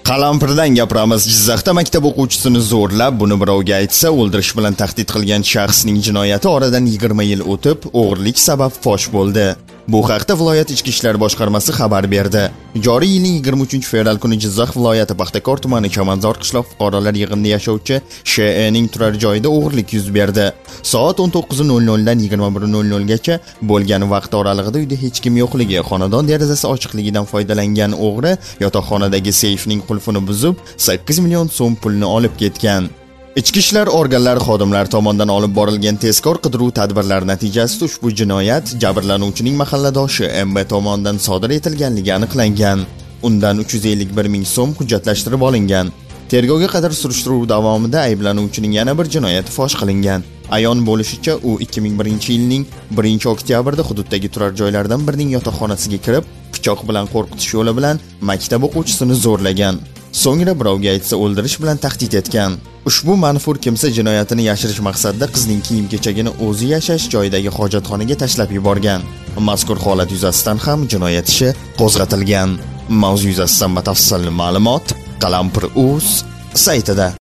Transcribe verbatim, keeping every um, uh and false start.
Qalampirdan gapiramiz. Jizzaxda maktab o'quvchisini zo'rlab, buni birovga aytsa, o'ldirish bilan tahdid qilgan shaxsning jinoyati oradan yigirma yil o'tib, o'g'irlik sabab fosh bo'ldi. Bu haqda viloyat ichki ishlar boshqarmasi xabar berdi. Joriy yilning yigirma uchinchi fevral kuni Jizzax viloyati Paxtakor tumani Chamanzor qishloq fuqarolar yig'inida yashovchi Sh E ning turar joyida o'g'irlik yuz berdi. Soat o'n to'qqiz nol nol dan yigirma bir nol nol gacha bo'lgan vaqt oralig'ida uyda hech kim yo'qligi, xonadon derazasi ochiqligidan foydalangan o'g'ri yotoqxonadagi seyfning qulfini buzib, sakkiz million so'm pulni olib ketgan. Ichki ishlar organlari xodimlari tomonidan olib borilgan tezkor qidiruv tadbirlari natijasida ushbu jinoyat jabrlanuvchining mahalladoshi M B tomonidan sodir etilganligi aniqlangan. Undan uch yuz ellik bir ming so'm hujjatlashtirib olingan. Tergovga qadar surishtiruv davomida ayblanuvchining yana bir jinoyati fosh qilingan. Ayon bo'lishicha, u ikki ming birinchi yilning birinchi oktyabrida hududdagi turar joylardan birining yotoqxonasiga kirib, pichoq bilan qo'rqitish yo'li bilan maktab o'quvchisini zo'rlagan. So'ngra birovga aytsa o'ldirish bilan tahdid etgan. Ushbu manfur kimsa jinoyatini yashirish maqsadida qizning kiyim-kechagini o'zi yashash joyidagi hojatxonaga tashlab yuborgan. Mazkur holat yuzasidan ham jinoyat ishi qo'zg'atilgan. Mavzu yuzasidan batafsil ma'lumot Qalampir.uz saytida.